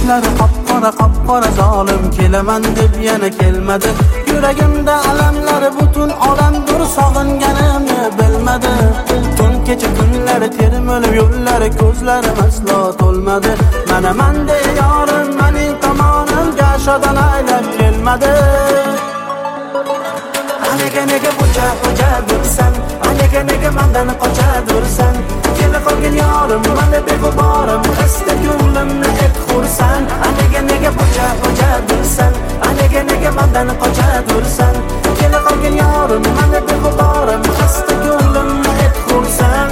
Yoshlari qop-qora zolim, kelaman deb yana kelmadi. Yuragimda alamlari butun olamdir, sog'inganimni bilmadi. Tun kecha kunlari termilib yo'llari, ko'zlarim aslo to'lmadi. Mana mende yorim, mening tomonimga shodan aylab kelmadi. Nega buncha dursan, nega mendan qochadursan. Kela qolgan yorim, meni beg'uborim, xasta ko'nglimni et xursan. Nega buncha dursan, nega mendan qochadursan. Kela qolgan yorim, meni beg'uborim, xasta ko'nglimni et xursan.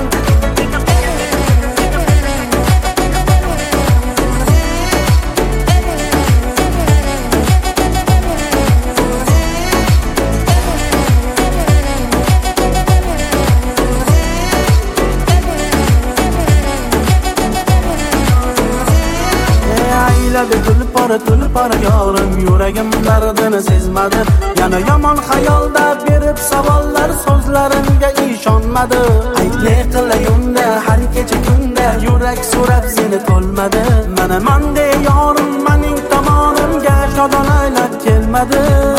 Tulpora yorim, yuragim dardini sezmadi. Yana yomon xayolda berib savollar, so'zlarimga ishonmadi. Aytli qilayunda har kecha kunda yurak so'rab seni to'lmadi. Mana mende yorim, mening tomonimga shodon aylab kelmadi.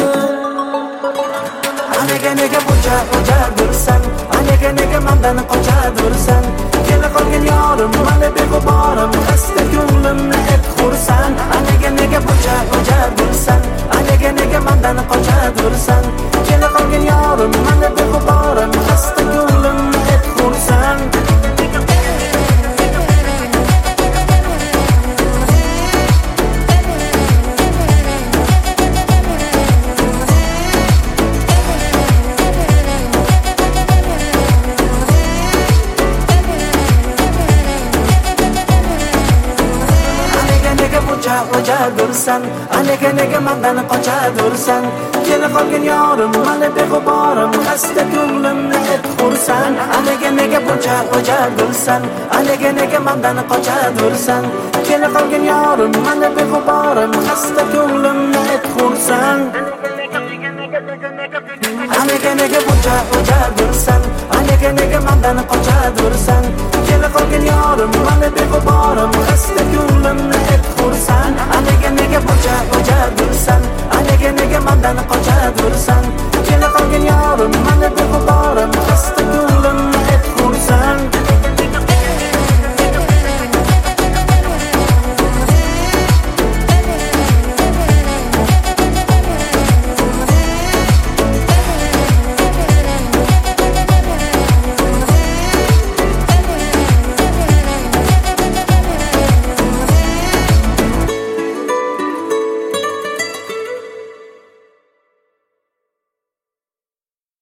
Nega buncha dursan, nega mendan qochadursan. Kela qolgan yorim, meni beg'uborim, xasta ko'nglimni et xursan. Nega buncha dursan, nega mendan qochadursan. Kela qolgan yorim, meni beg'uborim, xasta ko'nglimni et xursan. Dursan, nega mendan qochadursan. Kela qolgan yorim, meni beg'uborim, xasta ko'nglimni et xursan. Nega buncha dursan, nega mendan qochadursan. Kela qolgan yorim, meni beg'uborim, xasta ko'nglimni et xursan. Nega buncha dursan, nega mendan qochadursan. Kela qolgan yorim, meni beg'uborim, xasta ko'nglimni et xursan. Nega buncha dursan, nega mendan qochadursan. Kela qolgan yorim, meni beg'uborim, xasta